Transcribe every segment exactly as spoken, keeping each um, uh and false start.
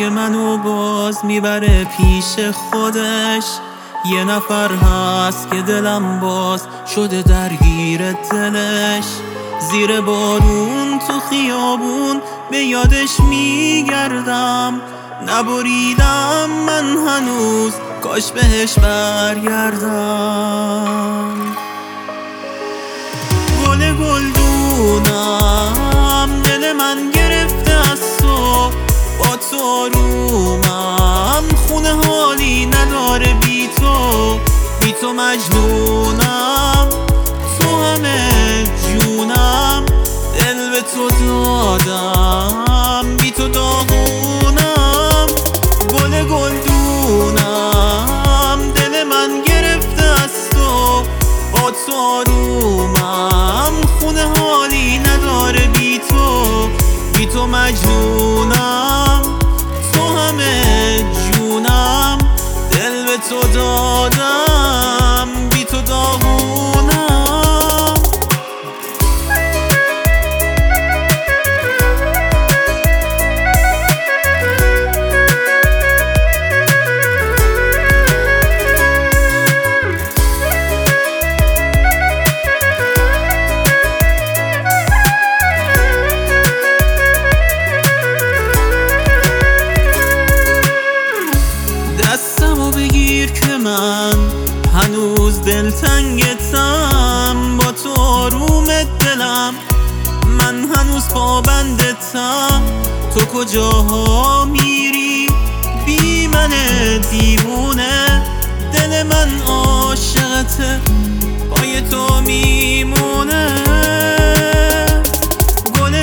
منو باز میبره پیش خودش. یه نفر هست که دلم باز شده درگیر دلش. زیر بارون تو خیابون به یادش میگردم. نبریدم من هنوز کاش بهش برگردم. گل گلدونم دل من گرفته از تو، با تو آرومم خونه حالی نداره بی تو. بی تو مجنونم تو همه جونم، دل به تو دادم بی تو داغونم. گل گلدونم دل من گرفته از تو، با تو آرومم خونه حالی نداره بی تو. بی تو مجنونم تو همه جونم، دل به تو دادم بی تو داغونم. دستمو بگیر که من هنوز دلتنگتم، با تو آروم دلم من هنوز پابندتم. تو کجاها میری بی من دیوونه، دل من عاشقته پای تو میمونه. گل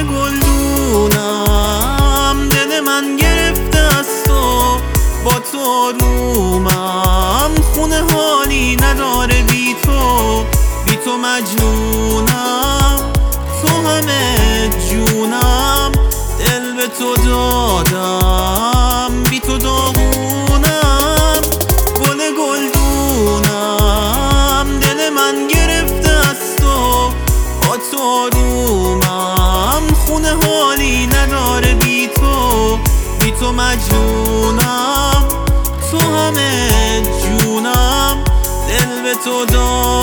گلدونم دل من گرفته از تو، با تو آرومم خونه حالی نداره بی تو. بی تو مجنونم تو همه جونم، دل به تو دادم بی تو داغونم. گل گلدونم دل من گرفته از تو، با تو آرومم خونه حالی نداره بی تو. بی تو مجنونم تو همه جونم، دل به تو دادم